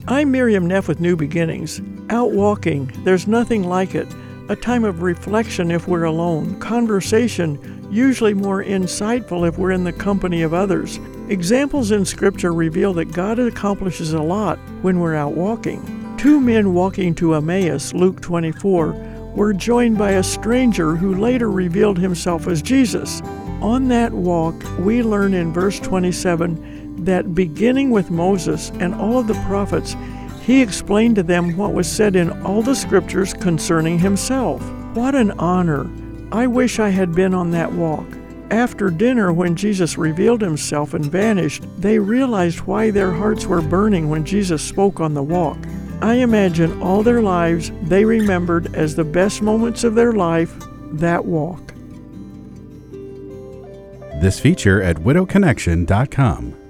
I'm Miriam Neff with New Beginnings. Out walking, there's nothing like it. A time of reflection if we're alone. Conversation, usually more insightful if we're in the company of others. Examples in Scripture reveal that God accomplishes a lot when we're out walking. Two men walking to Emmaus, Luke 24, were joined by a stranger who later revealed himself as Jesus. On that walk, we learn in verse 27 that beginning with Moses and all of the prophets, he explained to them what was said in all the scriptures concerning himself. What an honor! I wish I had been on that walk. After dinner, when Jesus revealed himself and vanished, they realized why their hearts were burning when Jesus spoke on the walk. I imagine all their lives they remembered as the best moments of their life, that walk. This feature at widowconnection.com.